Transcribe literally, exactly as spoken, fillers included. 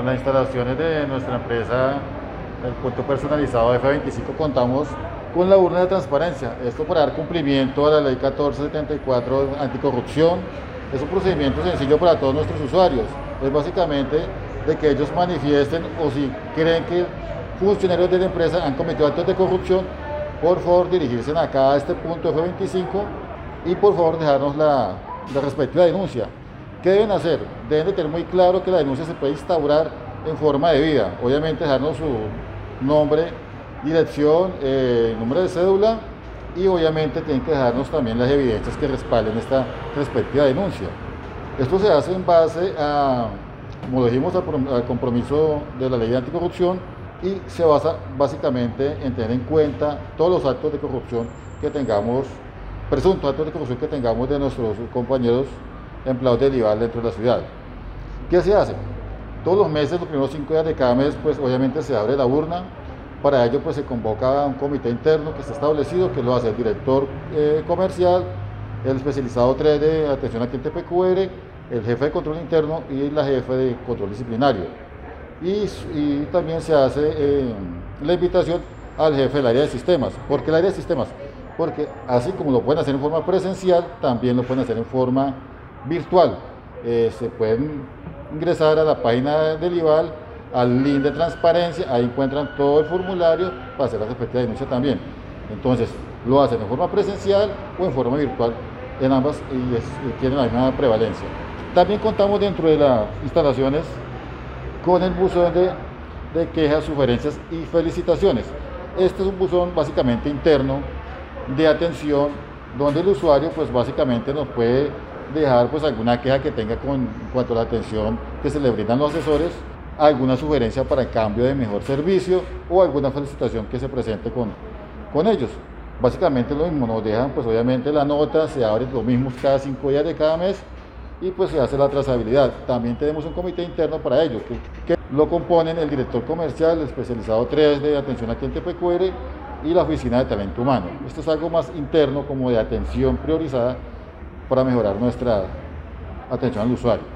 en las instalaciones de nuestra empresa, el punto personalizado F veinticinco, contamos con la urna de transparencia. Esto para dar cumplimiento a la ley catorce setenta y cuatro anticorrupción. Es un procedimiento sencillo para todos nuestros usuarios. Es básicamente de que ellos manifiesten, o si creen que funcionarios de la empresa han cometido actos de corrupción, por favor dirigirse acá a este punto F veinticinco y por favor dejarnos la, la respectiva denuncia. ¿Qué deben hacer? Deben de tener muy claro que la denuncia se puede instaurar en forma debida. Obviamente dejarnos su nombre, dirección, eh, número de cédula, y obviamente tienen que dejarnos también las evidencias que respalden esta respectiva denuncia. Esto se hace en base a, como lo dijimos, al compromiso de la ley anticorrupción, y se basa básicamente en tener en cuenta todos los actos de corrupción que tengamos, presuntos actos de corrupción que tengamos de nuestros compañeros empleados del IVAL dentro de la ciudad. ¿Qué se hace? Todos los meses, los primeros cinco días de cada mes, pues obviamente se abre la urna. Para ello pues se convoca a un comité interno que está establecido, que lo hace el director eh, comercial, el especializado tres de atención al cliente P Q R, el jefe de control interno y la jefe de control disciplinario. Y, y también se hace eh, la invitación al jefe del área de sistemas. ¿Por qué el área de sistemas? Porque así como lo pueden hacer en forma presencial, también lo pueden hacer en forma virtual. Eh, se pueden ingresar a la página del IVAL, al link de transparencia, ahí encuentran todo el formulario para hacer la respectiva denuncia también. Entonces, lo hacen en forma presencial o en forma virtual, en ambas, y, es, y tienen la misma prevalencia. También contamos dentro de las instalaciones con el buzón de, de quejas, sugerencias y felicitaciones. Este es un buzón básicamente interno de atención, donde el usuario pues básicamente nos puede dejar pues alguna queja que tenga con, en cuanto a la atención que se le brindan los asesores, alguna sugerencia para el cambio de mejor servicio o alguna felicitación que se presente con, con ellos. Básicamente lo mismo, nos dejan pues obviamente la nota, se abre lo mismo cada cinco días de cada mes y pues se hace la trazabilidad. También tenemos un comité interno para ello, que, que lo componen el director comercial, el especializado tres de atención al cliente P Q R y la oficina de talento humano. Esto es algo más interno, como de atención priorizada para mejorar nuestra atención al usuario.